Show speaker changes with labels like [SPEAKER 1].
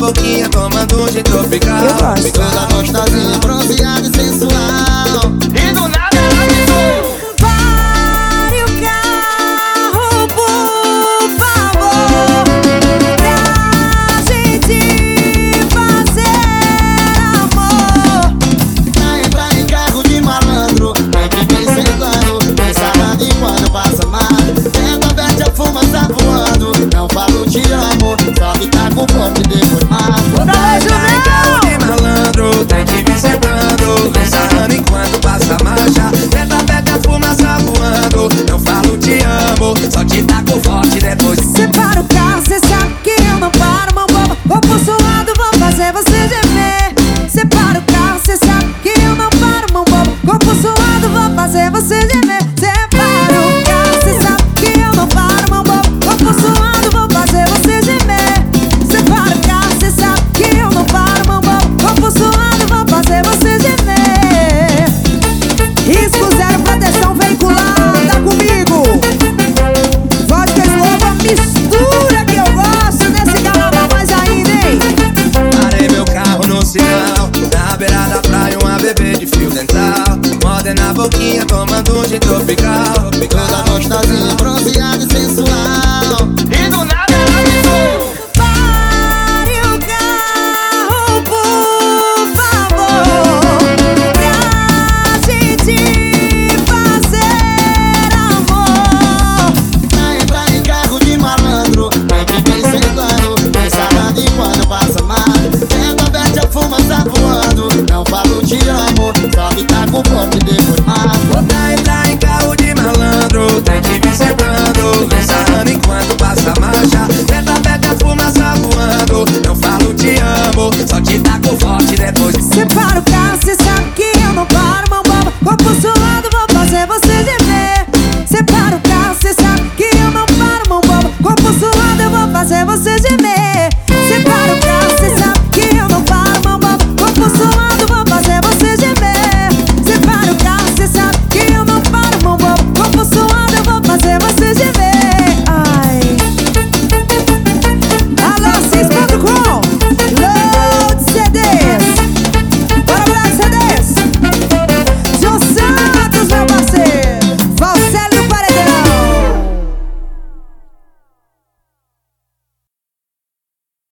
[SPEAKER 1] boquinha, tomando um gin tropical.
[SPEAKER 2] Eu gosto.
[SPEAKER 1] Toda gostosinha, bronzeada e sensual. E do nada ela pisou.
[SPEAKER 2] Pare o carro, por favor, pra gente fazer amor.
[SPEAKER 1] Pra entrar em carro de malandro, tem que vir sentando, bem sarado enquanto passa mal. Tenta verde a fumaça voando, não falo te amo, só que tá com fome depois mais. Pra entrar em carro de malandro, tem que vir sentando, bem sarado enquanto passa a marcha. Tenta verde a fumaça voando, não falo te amo, só te taco forte depois.
[SPEAKER 2] Separa o carro, cê sabe que eu não paro, mão boba. Vou pro seu lado, vou fazer você gemer. Separa o carro, cê sabe que eu não paro, mão boba. Vou pro seu lado, vou fazer você gemer. Separa o carro, cê sabe que eu não paro, mão boba. Vou pro seu lado, vou fazer você gemer. Separa o carro, cê sabe que eu não paro, mão boba. Vou pro seu lado, vou fazer você gemer. Risco zero, proteção veicular, tá comigo. Vodka Slova, mistura que eu gosto nesse carnaval mais ainda, hein?
[SPEAKER 1] Parei meu carro no sinal, na beira da praia uma bebê de fio dental. Moda na boquinha, tomando um gin tropical. Toda gostosinha,